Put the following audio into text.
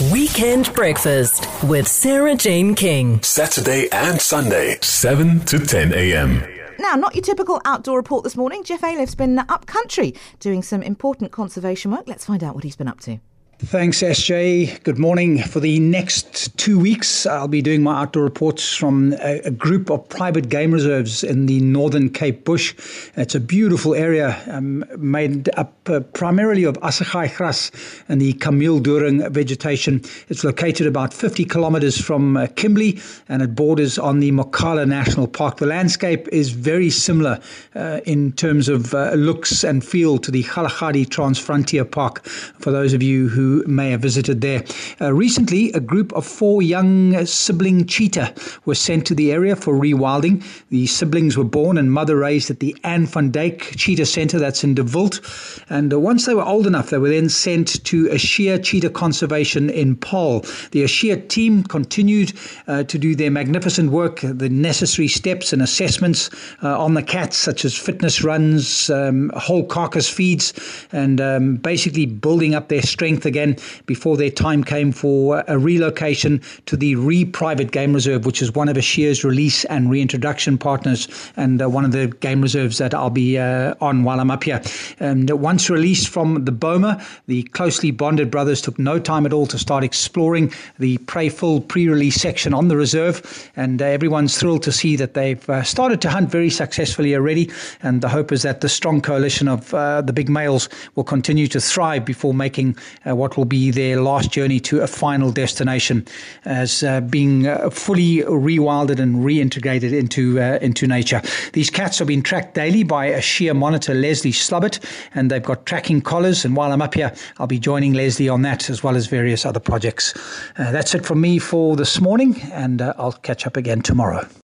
Weekend Breakfast with Sarah Jane King. Saturday and Sunday, 7 to 10 a.m. Now, not your typical outdoor report this morning. Jeff Aliff's been up country doing some important conservation work. Let's find out what he's been up to. Thanks, SJ. Good morning. For the next 2 weeks, I'll be doing my outdoor reports from a group of private game reserves in the Northern Cape Bush. It's a beautiful area made up primarily of assegai grass and the Camille Doring vegetation. It's located about 50 kilometers from Kimberley, and it borders on the Mokala National Park. The landscape is very similar in terms of looks and feel to the Galagadi Transfrontier Park, for those of you who may have visited there. Recently, a group of 4 young sibling cheetah were sent to the area for rewilding. The siblings were born and mother raised at the Anne van Dyk Cheetah Centre, that's in De Wilt. And once they were old enough, they were then sent to Ashia Cheetah Conservation in Paarl. The Ashia team continued to do their magnificent work, the necessary steps and assessments on the cats, such as fitness runs, whole carcass feeds, and basically building up their strength again before their time came for a relocation to the Private Game Reserve, which is one of Ashia's release and reintroduction partners, and one of the game reserves that I'll be on while I'm up here. Once released from the Boma, the closely bonded brothers took no time at all to start exploring the prey-filled pre-release section on the reserve, and everyone's thrilled to see that they've started to hunt very successfully already, and the hope is that the strong coalition of the big males will continue to thrive before making what will be their last journey to a final destination as being fully rewilded and reintegrated into nature. These cats are being tracked daily by a Ashia monitor, Leslie Slubbert, and they've got tracking collars, and while I'm up here, I'll be joining Leslie on that as well as various other projects. That's it from me for this morning, and I'll catch up again tomorrow.